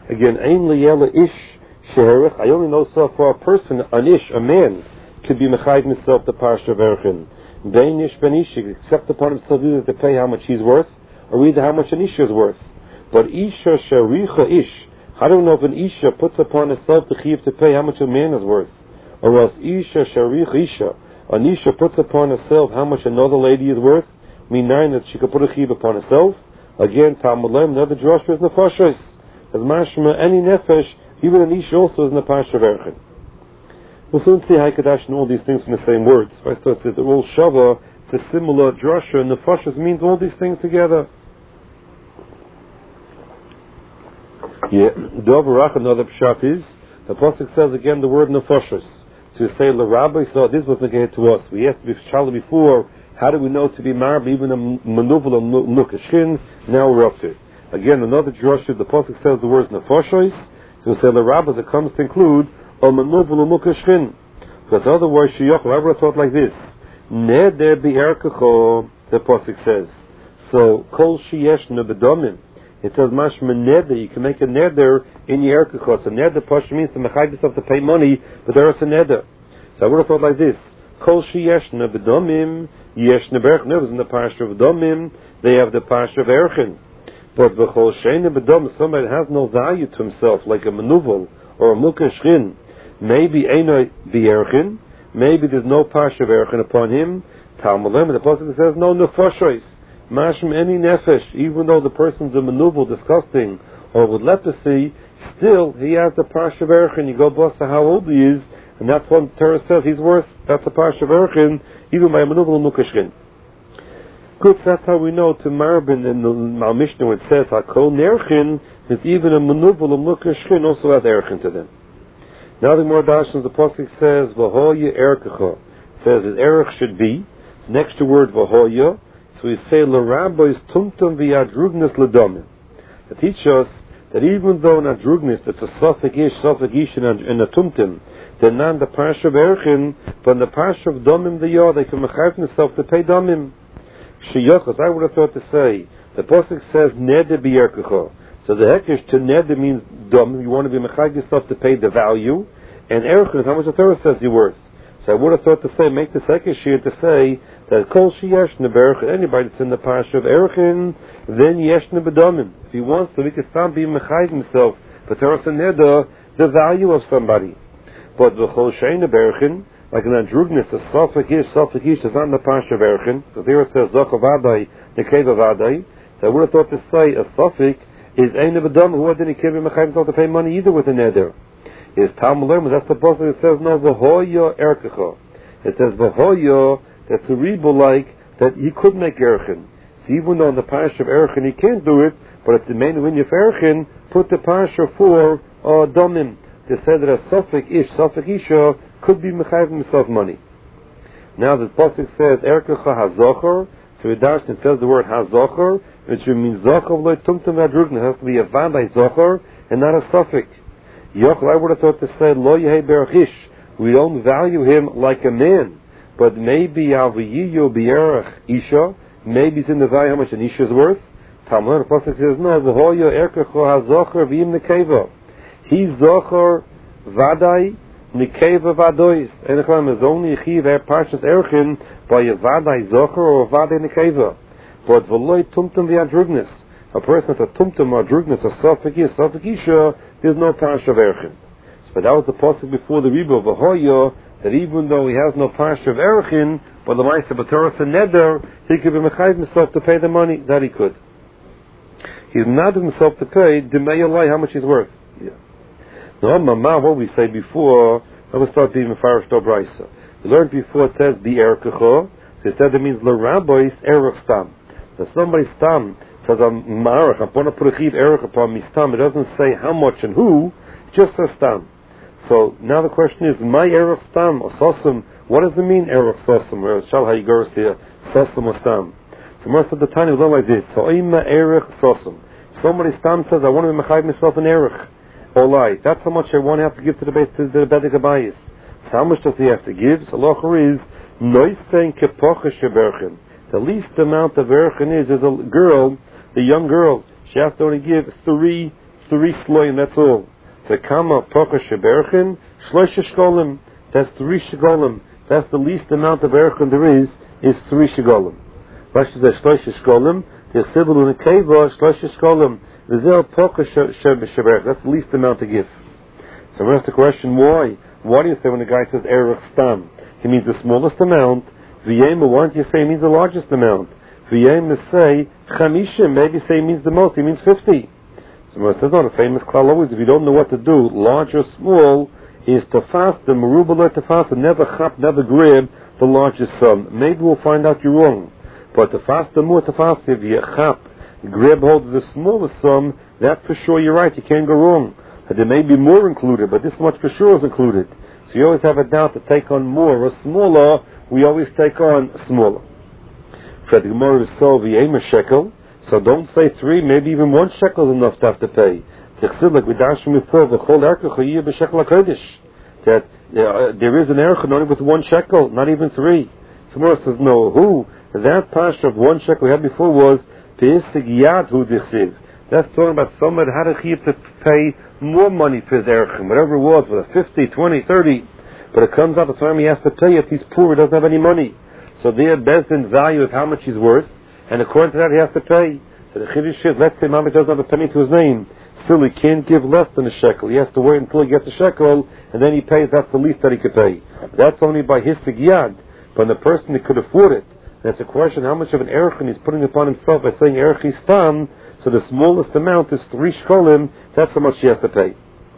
Again, Ein Liyela Ish Sheherich. I only know so for a person, an Ish, a man, could be Mechayiv himself the Parsha of Erchin. Bein Ish Ben Ish, accept upon himself either to pay how much he's worth, or either how much an Isha is worth. But Isha Shericha Ish, how do we know if an Isha puts upon herself the Chiv to pay how much a man is worth? Or else Isha Shericha Isha, an Isha puts upon herself how much another lady is worth, meaning that she could put a Chiv upon herself. Again, Talmud Lem, another Joshua is Nefashos. As Mashma, any Nefesh, even an Isha also is in the Parsha of Erchin. We'll soon see Haikadash and all these things from the same words. First of all, it says they're all Shava, it's a similar Joshua, and Nefashos means all these things together. Yeah, Dovarach, another pshat is, the Pasuk says again the word Nefashos. So you say, the Rabbi saw this was negated to us. We asked Shalom before, how do we know to be marb, even a manuvel of nukashkin? Now we're up to it. Again, another drasha, the Pasuk says the words Nefashos. So we say, the Rabbi, it comes to include a manuvel of nukashkin. Because otherwise, Shiyach, the Rabbi taught like this. Neder bi'erkecho, the Pasuk says. So, kol sheyesh nebedomim. It says mashma neder. You can make a neder in your erkecho. So neder pasha means to mechayiv yourself to pay money, but there is a neder. So I would have thought like this: kol sheyesh nebedomim, yesh neberch. It was in the parsha of domim. They have the parsha of erchin. But v'chol shein nebedomim, somebody has no value to himself, like a manuvel or a mukashrin. Maybe einoi bi'erchin. Maybe there's no parsha of erchin upon him. Talmud Lem, the pasuk says no nefashos. Mashim any nefesh, even though the person's a manuvel, disgusting, or with leprosy, still he has the parsha of erchin. You go bust how old he is, and that's what the Torah says he's worth. That's the parsha of erchin, even by a manuvel and mukashkin. Good, so that's how we know to Marbin in the Mishnah when it says hakol nerchin is even a manuvel and mukashkin also has erchin to them. Now the more Dashans, the pasuk says v'hoya erkecha, says that erech should be next to word v'hoya. So we say l'rabbois tumtum v'yadrugnis l'domim. To teach us that even though in adrugnis it's a suffix ish and a tumtum, they're not the parsha of erchin, but in the parsha of domim they can mechayiv themselves to pay domim. Shiyachos, I would have thought to say, the pasuk says neder b'yerkecha. So the hekesh to neder means dom. You want to be mechayiv yourself to pay the value, and erchin is how much the Torah says you're worth. So I would have thought to say, make the second shir to say that kol sheyesh neberch, anybody that's in the parsha of erchin, then yesh nebedomim. If he wants to, he can stop being mechayiv himself, but Torah neder, the value of somebody. But the kol shein neberchin, like an andrugnis, a suffix is not in the parsha of erchin, because there it says zoch avadai, nekeva avadai. So I would have thought to say a suffix is ein nebedomim, who didn't give him mechayiv himself to pay money either with a neder. Is Talmud Lerma, that's the pasuk that says no v'hoya erkecha. It says v'hoya, that's a rebel like that he could make erchin. So even though in the parsha of erchin he can't do it, but it's the main winyan of erchin, put the parsha for domim. They said that a suffix isha could be mechayiv himself money. Now the pasuk says erkecha hazocher, so it says the word hazocher, which means zocher v'lo tumtum v'adrugna. It has to be a vaday zocher and not a suffix. Yochel, I would have thought to say lo yehei berachish. We don't value him like a man, but maybe aviyiyo b'erach isha. Maybe it's in the value how much an isha is worth. Talmud the pasuk says no v'hoyo erkecho hazocher v'im nekeva. He's zocher vaday nekeva vadois. Enechlam is only a chiv parshas erchin by a vaday zocher or a vaday nekeva. But v'loi tumtum v'adrugnis. A person with a tumtum or drugnis, a suffix isha, there's no parsha of erchin. But that was the pasuk before the Rebbe of Ahoya, that even though he has no parsha of erchin, but the Ma'aseh b'Torah neder, he could be mechayiv himself to pay the money that he could. He's not himself to pay demei alai how much he's worth. Yeah. Now, Mama, what we say before, let's start being mefarish d'obraisa. We learned before it says bi erkecha, so it said it means l'rabbois erech stam. Now somebody stam says I'm ma'arech, I'm going to put a chiv erech upon me stam. It doesn't say how much and who, it just says stam. So now the question is, my erech stam or sosum, what does it mean erech sosum? Or shal ha'igors here, sosum or stam? So most of the time we learn like this, ha'ima erech sosum. Somebody stam says, I want to be mechayiv myself an erech. Olai, that's how much I want to have to give to the base, to the Bedek Abayis. So how much does he have to give? So Locher is, noisein kepoche sheberchen. The least amount of erchen is a girl, the young girl, she has to only give 3 3 sloim, that's all. The kama poka sheberchen, shloisha shkolim. That's 3 shkolim. That's the least amount of erchen there is 3 shkolim. Rashi says shloisha shkolim. The sibul in the keva shloisha shkolim. V'zel poka sheberchen. That's the least amount to give. So we ask the question, why? Why do you say when the guy says erech stam, he means the smallest amount? V'yem, why don't you say he means the largest amount? V'yem say chamishim, maybe say he means the most, he means 50. So it says, not a famous klal always, if you don't know what to do, large or small, is to fast, the merubah to fast, never chap, never grab the largest sum. Maybe we'll find out you're wrong. But to fast, the more to fast, if you chap, grab hold of the smallest sum, that for sure you're right, you can't go wrong. There may be more included, but this much for sure is included. So you always have a doubt to take on more or smaller, we always take on smaller. For the Gemara is so v'yem a shekel, so don't say 3, maybe even 1 shekel is enough to have to pay. That there is an erech only with 1 shekel, not even 3. Somewhere says no. Who? That pasha of 1 shekel we had before was Pe'isig Yad Hu Dichsiv. That's talking about someone had a chiyuv to pay more money for his erechim, whatever it was, whether 50, 20, 30. But it comes out the time he has to pay if he's poor, he doesn't have any money. So their Bezdin value is how much he's worth, and according to that he has to pay. So the chiddush is, let's say Mama doesn't have a penny to his name. Still, he can't give less than a shekel. He has to wait until he gets a shekel, and then he pays. That's the least that he could pay. That's only by his yad. But the person that could afford it, that's a question how much of an erech he's putting upon himself by saying erech stam. So the smallest amount is 3 shkolim. That's how much he has to pay.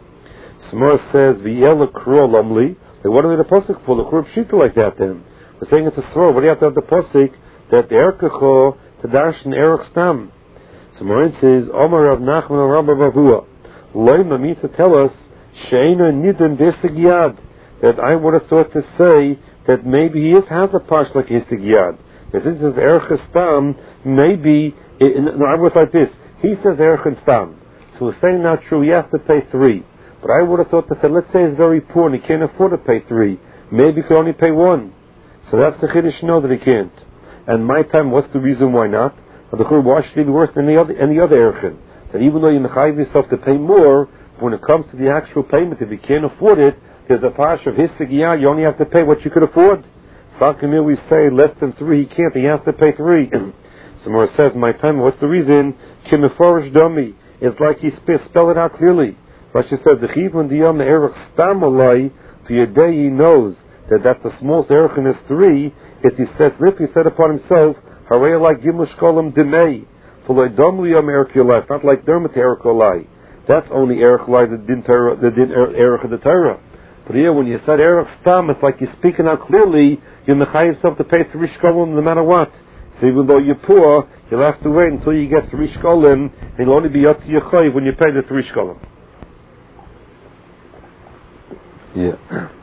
Samar says v'yela kro lamli. What do we have the pasuk for? The kurb shita like that then. We're saying it's a svor. What do you have to have the pasuk that the erkecho to dash an erech stam? So Morin says, Omar Rav Nachman Rabba Bavua. Loima means to tell us, Sheina Nidin Desig Yad. That I would have thought to say that maybe he has a pash like Hisig Yad. But since it's Erech Stam, maybe, no, I would like this. He says Erech Stam. So we're saying not true, he has to pay 3. But I would have thought to say, let's say he's very poor and he can't afford to pay 3. Maybe he could only pay 1. So that's the Chiddush know that he can't. And my time, what's the reason why not? The Churb why should be worse than any other erechim? That even though you mechayiv yourself to pay more, when it comes to the actual payment, if you can't afford it, there's a pash of his sigiyah, you only have to pay what you could afford. Salkamir, we say less than 3, he can't, he has to pay 3. Somewhere says, my time, what's the reason? Kimeforish dummy. It's like he spell it out clearly. Rashi says, the chivun diyam erech stam alai, for your day he knows that that's the smallest erechim is 3, if he says, if he said upon himself, Harei like Gimel Shkolim Demei. For like Domliyam Erech Yolai. It's not like Dermot Erech Yolai. That's only Erech Yolai, the din Erech of the Torah. But here, when you said Erech Stam, it's like you're speaking out clearly, you mechai yourself to pay 3 Shkolim no matter what. So even though you're poor, you'll have to wait until you get 3 Shkolim, and you'll only be Yotzi Yechoy when you pay the 3 Shkolim. Yeah.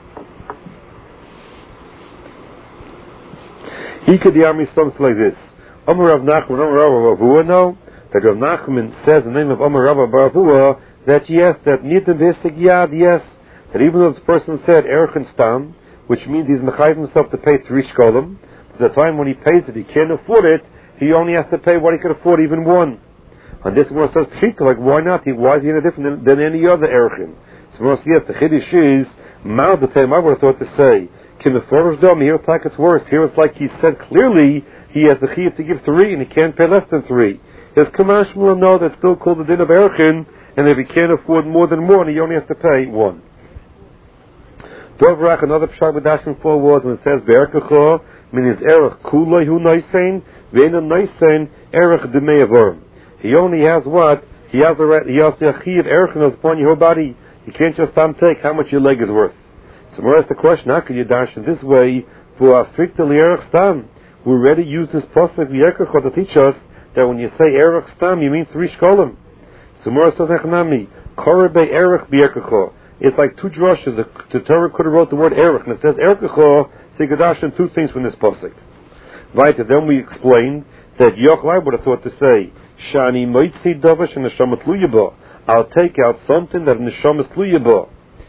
He could hear me something like this. Amar Rav Nachman, Amar Rav Bavua, no. That Rav Nachman says in the name of Amar Rav Bavua that yes, that Nidim V'Hisig Yad, yes. That even though this person said Erech Stam, which means he's mechayiv himself to pay 3 shkolim, the time when he pays it, he can't afford it, he only has to pay what he could afford, even 1. And this one says Pshita, like why not? Why is he any different than any other Erechim? So yes, the Chiddush is, Ma'al the time I would have thought to say, here it's like it's worse. Here it's like he said clearly he has the chiyuv to give 3 and he can't pay less than 3. His Kamash will know that's still called the din of Erechim, and if he can't afford more than 1, he only has to pay 1. Dovrak, another pshat with dashing 4 words when it says Be'erkecho, means Erech Kuloi Hu Noisein, Ve'ena Noisein, Erech Demei Avorim. He only has what? He has the right, he has the chiyuv Erechim upon your whole body. You can't just take how much your leg is worth. So more ask the question, how could you dash in this way for a strictly Erech Stam? We already use this pasuk V'Yerkecho to teach us that when you say Erech Stam, you mean 3 shkolim. So more says Echnami, Korbe Erech V'Yerkecho. It's like 2 drushes. The Torah could have wrote the word Erech, and it says Erkecho, so you could dash in 2 things from this pasuk. Right, and then we explained that Yochai would have thought to say, Shani Moitzi Dovash and Neshama Tluyabo. I'll take out something that Neshama Tluyabo.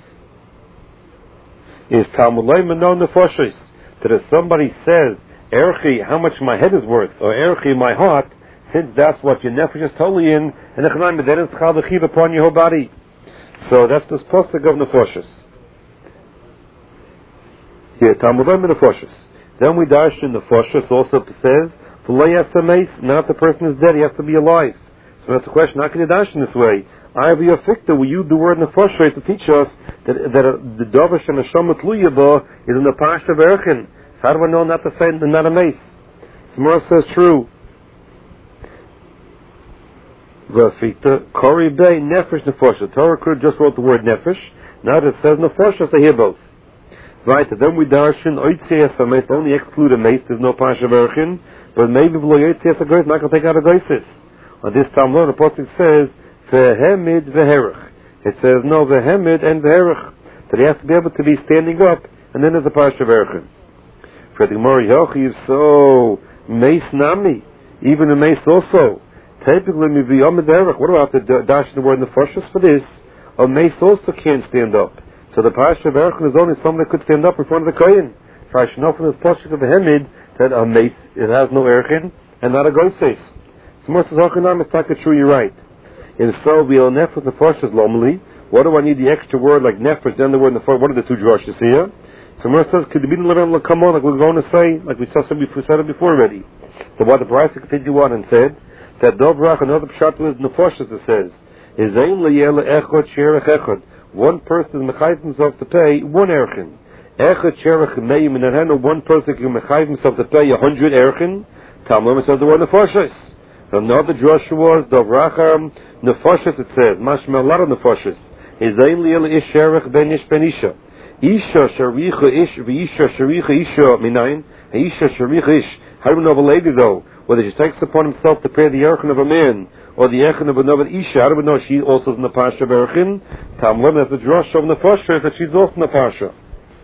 Is Talmud Leiman known nefashos, that if somebody says Erchi, how much my head is worth, or Erchi, my heart, since that's what your nefesh is totally in, and then it's chal the chiv upon your whole body. So that's the pasuk of nefoshes. Here, Talmud in nefoshes. Then we dash in nefoshes also says, now if the person is dead, he has to be alive. So that's the question, how can you dash in this way? I have your ficta, will you the word nefoshes to teach us that the dovish and the shomet luyaba is in the pash of Erchin. So how do I know not to say not a mace? Samara says true. V'afikta, Kori Bey, Nefesh Nefoshes. Torah could just wrote the word Nefesh. Now that it says Nefoshes, I hear both. Right, then we darshan, Oitzias HaMeis, only exclude a mace, there's no Pasha Berchin, but maybe below Oitzias HaGois, not going to take out a Goisis. On this time, the Apostle says, Vehemid Veherach. It says, no, Vehemid and Veherach. That he has to be able to be standing up, and then there's a Pasha Berchin. For the Gemara Yochiv, so, mace Nami, even a mace also. Typically, what about the dash in the word nefoshes for this? A mace also can't stand up. So the parasha of Erchin is only someone that could stand up in front of the kohen. So I should know from this pasuk of the Hemid that a mace, it has no Erchin and not a goises. So Moses Hachanam is not true, you're right. And so we are nefesh nefoshes lomli. What do I need the extra word like nefesh, then the word nefesh? What are the two drushes here? So Moses says, could the beating level come on like we're going to say, like we said it before already. So what the parasha continued on and said, that Dobrach, another pshat was nefoshes, it says, is ein leyele echad sherech echad. One person is mechayiv himself to pay one erchin. Echad sherech meim, and then one person can mechayiv himself to pay 100 erchin. Talmud says the word nefoshes. Another drasha was Dobrach nefoshes. It says mashma a lot of nefoshes. Is ein leyele ish sherech ben ish ben isha. Isha sharicha ish v'isha sharicha isha minayin. Isha sharicha ish. How do we know of a lady though? Whether she takes upon himself to pay the Erchin of a man or the Erchin of another Isha, how do we know she also is in the Pasha of Erchin? Talmud has the Drosh of Nefoshes that she's also in the Pasha.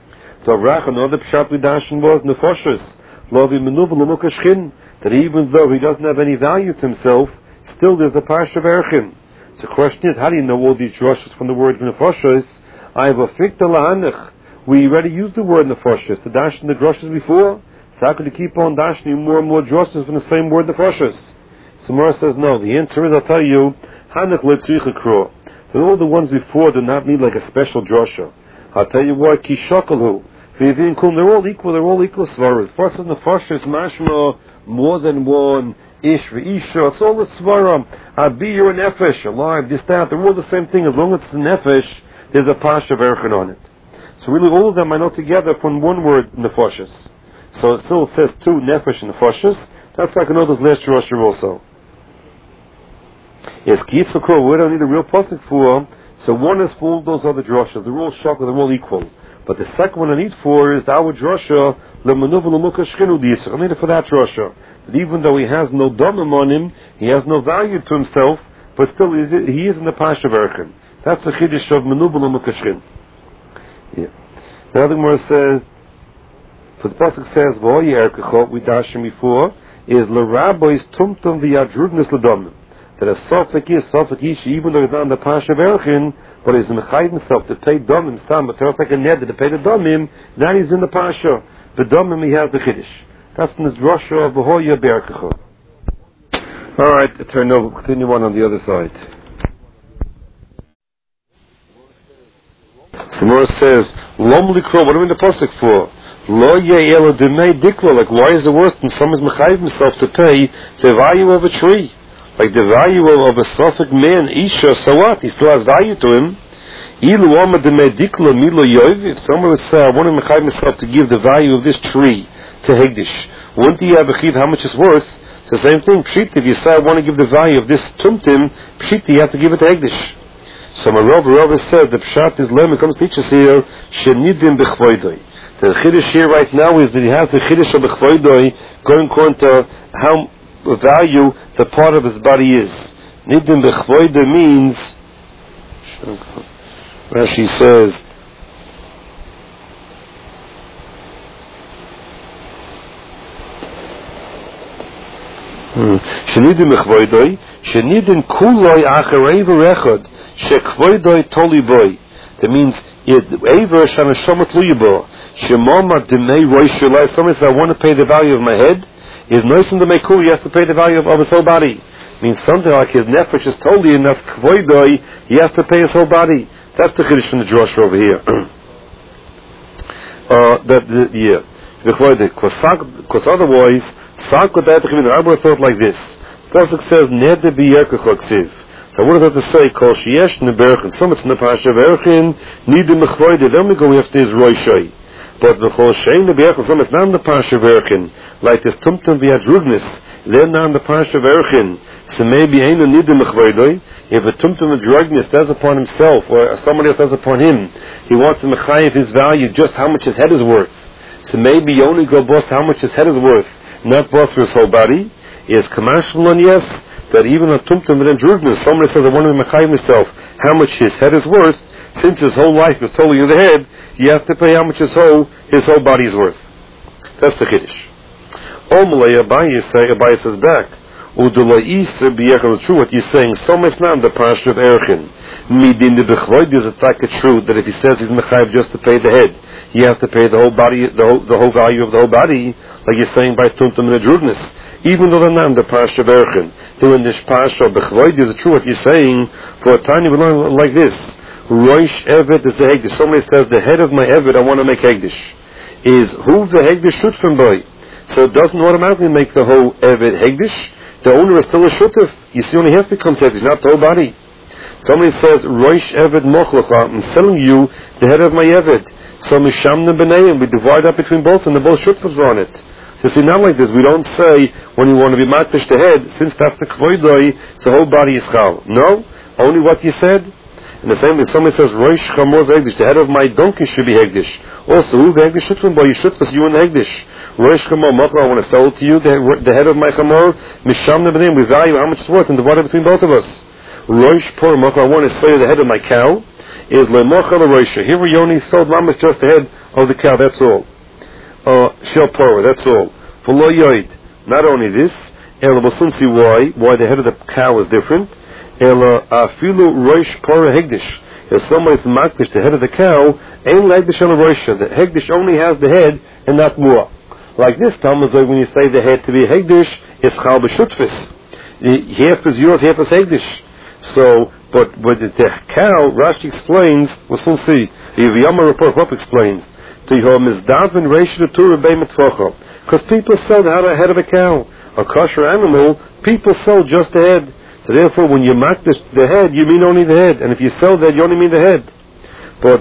So Rach, another Pshat Vidashin was Nefoshes. Lo v'menuv l'mukashchin, that even though he doesn't have any value to himself, still there's a Pasha of Erchin. So the question is, how do you know all these Droshes from the word Nefoshes? I have a fikta lahanich. We already used the word Nefoshes to dash in the Droshes before. So how could you keep on dashing more and more droshes from the same word, the nefoshes? Samara says no. The answer is, I'll tell you, Hanach letzricha kro. That all the ones before do not need like a special drosha. I'll tell you why. Kishakalhu. V'yivin kum. They're all equal. They're all equal svaras. First is nefoshes mashma more than one. Ish v'isha. It's all the svaram. Abiyur and nefesh. Alive. This that. They're all the same thing. As long as it's a nefesh, there's a pasha of erchin on it. So really, all of them I know together from one word, nefoshes. So it still says two nefesh and nefoshes. That's like another's last drosha also. Yes, kiyitzukro, we don't need a real pasuk for. So one is for all those other droshas. They're all shaka, they're all equal. But the second one I need for is the our drosha, le'menuv le'mukashchinu d'yisr. I need it for that drosha. That even though he has no domim on him, he has no value to himself, but still he is in the pash of Erchin. That's the chiddush of menuv le'mukashchin. Yeah. The other Gemara says, so the pasuk says, "V'oyi erkechot," we dashed him before, is l'rabbois tumtum v'yadrugnis l'domim. That a sofek is sofek ishi, even though he's not in the pash of Erchin, but he's mechayiv himself to pay domim stam, but it's like a neder to pay the domim. Now he's in the pasha. The domim he has the chiddush. That's in the drosha of v'oyi erkechot. All right, turn over. Continue on the other side. Samora says, "Lom likro." What are we in the pasuk for? Lo ye'elo demei dikla. Like, why is it worth when someone's mechayiv himself to pay the value of a tree? Like the value of a sofek man, isha, so what? He still has value to him. Ilu ama demei dikla milo yoiv. If someone would say, I want to mechayiv himself to give the value of this tree to Hegdish, wouldn't he have a chiv how much it's worth? It's the same thing. Pshit, if you say, I want to give the value of this tumtim, pshit, you have to give it to Hegdish. So my Rava said, the pshat is lem, it comes to teach us here, shenidim b'chvoidoi. The chiddush here right now is that he has the chiddush of b'chvoidoi going according to how value the part of his body is. Nidim b'chvoidoi means, Rashi says, shenidim b'chvoidoi, shenidim kuloi acharei v'rechod, shekvoidoi toli boy. That means Aver Shanashomat Luyibo. Shemoma Demei Roy Shulai. Somebody says, I want to pay the value of my head. is nice in the Mekul, he has to pay the value of his whole body. Means something like his nefesh is totally enough kvoidoi, he has to pay his whole body. That's the chiddush from the drasha over here. Because otherwise, the Rabbi thought like this. Pasuk says, Neder b'yerkach ksiv. So what does that to say? Kol sheyesh neberchin. Some it's nepasha verchin. Nidim mechvoide. Then we go after his roishai. But the kol shein neberchin. Some it's not nepasha verchin. Like this tumtum v'yadrugnis. They're not nepasha verchin. So maybe ain't a nidim mechvoide. If a tumtum v'yadrugnis does upon himself, or somebody else does upon him, he wants to mechayev his value, just how much his head is worth. So maybe you only go boss how much his head is worth, not boss for his whole body. Is kamashmalon, yes, that even a tumtum and drugnas, somebody says, I want to mechayev myself, how much his head is worth, since his whole life is totally in the head, you have to pay how much his whole body is worth. That's the chiddush. Omalei Abaye says back, it's true what you're saying, so much now the parasha of Erchin. Midin the bechvoid is true that if he says he's mechayev just to pay the head, he has to pay the whole body, the whole value of the whole body, like you're saying by tumtum and drugnas. Even though the name the parasha of Erchin, so in this parasha of bechvoid is true what you're saying. For a tiny we learn like this: Roish Eved is the hegdish. Somebody says the head of my Eved I want to make hegdish. Is who the hegdish should from boy? So it doesn't automatically make the whole Eved hegdish. The owner is still a shutuf. You see, only half becomes hegdish, not the whole body. Somebody says Roish Eved Mochlecha. I'm selling you the head of my Eved. So Mishamna B'neiim, we divide up between both, and the both shutfas are on it. So see, not like this. We don't say when you want to be matish the head, since that's the kvoidoi, the whole body is chal. No, only what you said. And the same way, somebody says Roish Chamoz Hegdish, the head of my donkey should be hegdish. Also, who the hegdish should from boy? You should for you in the hegdish. Roish Chamor Machla, I want to sell it to you, the head of my chamor. Mishamna B'neiim, we value how much it's worth and divide it between both of us. Roish Por Machla, I want to sell you the head of my cow. Is lemocha l'roisha. Here we only sold mamas just the head of the cow. That's all. Shel porah. That's all. For lo yoid. Not only this. Ela b'sunsi why the head of the cow is different. Ela afilu roish porah hegdish. If somebody's makdish the head of the cow, ain't hegdish on roisha. The hegdish only has the head and not more. Like this, Talmud says when you say the head to be hegdish, it's chal b'shutfis. Half is yours, half is hegdish. So. But with the cow, Rashi explains, we'll still see, the Yama report explains, because people sell the head of a cow. A kosher animal, people sell just the head. So therefore, when you mark the head, you mean only the head. And if you sell that, you only mean the head. But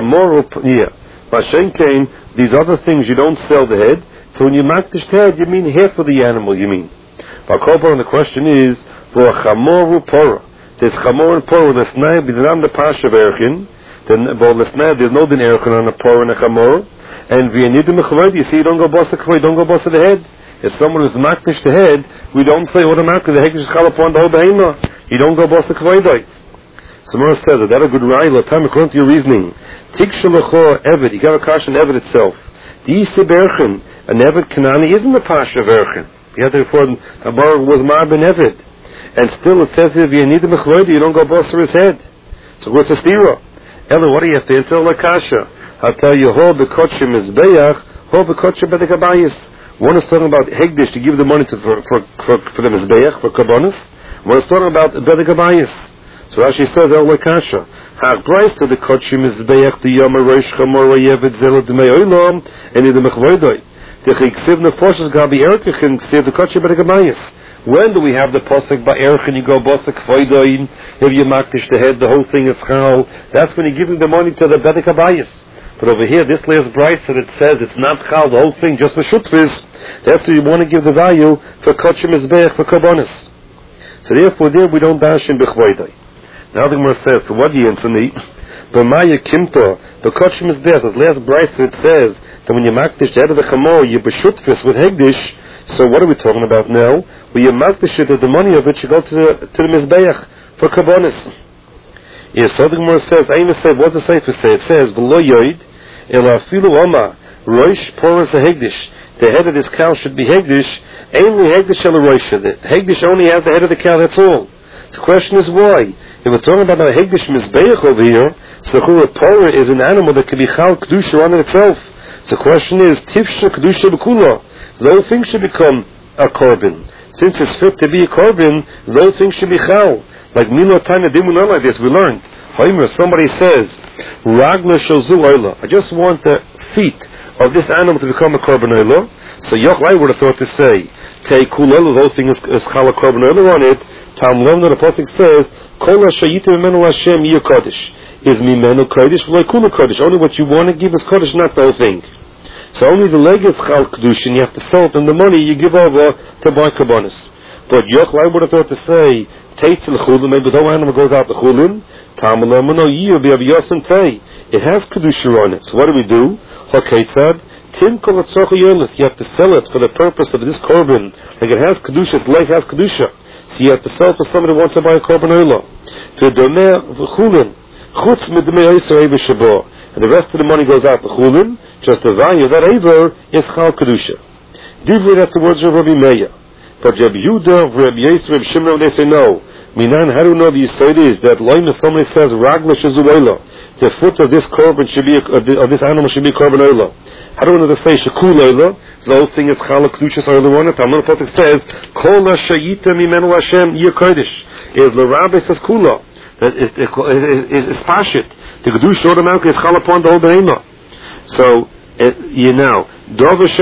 these other things, you don't sell the head. So when you mark the head, you mean half of the animal, you mean. But the question is, there's chamor and porah. L'snai b'dinam the pasha v'erchin. There's no din erchin on a porah and a chamor. And v'yanidim mechavoid. You see, you don't go boss the kavoid, don't go boss the head. If someone is maknish the head, we don't say automatically the head is chal upon the whole behemah. You don't go boss the kavoid. Samara says that a good ra'ila time according to your reasoning. Tiksha l'chor eved. You got a kasha in eved itself. The yisib erchin. An eved kanani isn't the pasha of erchin. The other before the bar was mar ben eved. And still it says if you need the mechvoidi, you don't go boss for his head. So what's a stira? Ella, what do you have to answer? Lakasha. I'll tell you, ho bekotche mizbeach, ho bekotche bedekabayis. One is talking about hegdish to give the money for the mizbeach, for kabbonis. One is talking about bedekabayis. So Rashi says, Ella Lakasha. Ha'greis to the kotche mizbeach, the yom roish chamor yevet zela d'mei oilam, and in the mechvoidoi. The chiksiv nefoshes gabi erkechin, ksiv the kotche bedekabayis. When do we have the posuk by Erchin? You go bosek foidoin. If you makdish the head, the whole thing is chal. That's when you're giving the money to the bedek abayis. But over here, this lays bright that it says it's not chal, the whole thing just for shutfis. That's why you want to give the value for kotchim izbeich for karbonis. So therefore, there we don't dash in bechvoidoi. Now the Gemara says, so what do you answer me? B'maya kimto, the kotchim izbeich. This last bright that it says that when you makdish the head of the chamor, you b'shutfis with hegdish. So what are we talking about now? Well, you mark the shit of the money of it, you go to the Mizbeach for Karbonis. Yes, so the Gemara says, I even say, what's the Sefer say? It says, V'lo yoid, ela afilu oma, roish porah hegdish. The head of this cow should be hegdish, ainly hegdish el roisha. The hegdish only has the head of the cow, that's all. So the question is why? If we're talking about a hegdish Mizbeach over here, so a porah is an animal that can be chal kedusha on itself. So the question is, tifsha kedusha b'kula. The whole thing should become a korban. Since it's fit to be a korban, those things should be chal. Like Milo Tanya, they were not like this. We learned. However, somebody says, Ragla shozu oila. I just want the feet of this animal to become a korban oila. So Yochai would have thought to say, take kulelu, those things is chal a korban oila on it. Tam Lomna, the pasuk says, Kol ha'shayita mimenu Hashem yir kodesh. Is mimenu kodesh, v'loi kula kodesh. Only what you want to give is kodesh, not the whole thing. So only the leg is chal kedushin, you have to sell it, and the money you give over to buy kabbanis. But Yochai would have thought to say, Teitz l'chulin, maybe the whole animal goes out to chulin. Tam Lomna yir b'yav tei. It has kedusha on it. So what do we do? Hakeitzad. Tim kol atzrocha yolis. You have to sell it for the purpose of this korban. Like it has kedusha, its life has kedusha. So you have to sell it for somebody who wants to buy a korban oila. V'domeh v'chulin. Chutz midmei oisar eiver shabo. And the rest of the money goes out to chulin. Just the value of that eiver is chal kedusha. Divrei, that's the words of Rabbi Meir. But Rabbi Yehuda, Rabbi Yisrael, Rabbi Shimon, they say no. Minan, how do you know the Yisrael is that loim, if somebody says ragla shezu oila, the foot of this korban should be of this animal should be korban oila. How do we know to say shekul oila? The whole thing is chala kedushas oila on it. Talmud pasuk says kol ha'shayita mimenu Hashem yir kodesh. Is l'rabbi says kula that is pashit. The kedusha automatically is chala upon the whole behema. So you know, that's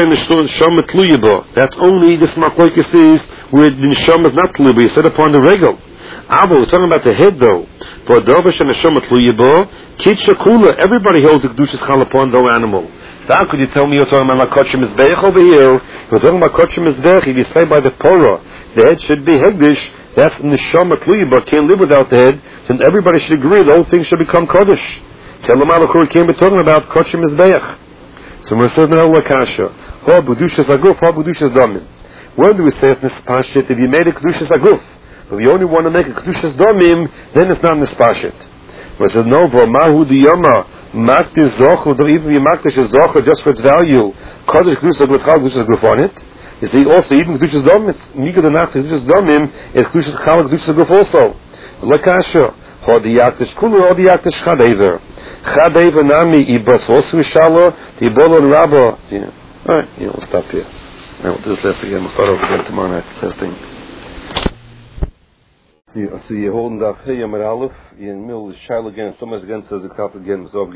only this machlokes is where the neshama is not tluba. You said upon the regal. Abo, we're talking about the head though. For Dovish and Neshama Tluyabo, Kitcha Kula, everybody holds the Kedushas Chal upon the animal. So how could you tell me you're talking about Kodesh Mizbeach over here? You're talking about Kodesh Mizbeach, if you say by the Torah, the head should be Hegdish, that's Neshama Tluyabo, can't live without the head, so everybody should agree, the whole thing should become Kodesh. Shalom Aleichem can't be talking about Kodesh Mizbeach. So we're saying now Lakasha, Ho Budushas Aguf, Ho Budushas Damim. When do we say it's Nispashit if you made a Kedushas Aguf? If you only want to make a Kedushas Damim, then it's not Nispashit. But it says, no, Mahu Diyama, Makti Zochu, even if you Makti Zochu just for its value, Kodesh Kedushas Aguf, Kedushas Aguf on it. You see, also, even Kedushas Damim, Mika the Nacht, Kedushas Damim, is Kedushas Chal, Kedushas Aguf also. Lakasha, Ho Diyaktish Kulu, Ho Diyaktish Chadever. Chadever Nami, Ibas Vosu Shala, Tibolo and Rabba. Yeah. Alright, we'll stop here. Now we'll do this last again. We'll start over again tomorrow night, testing. So you're holding the Achiyam at Aleph, you're in the middle of the Shaila again, somebody's again says the Kaf again,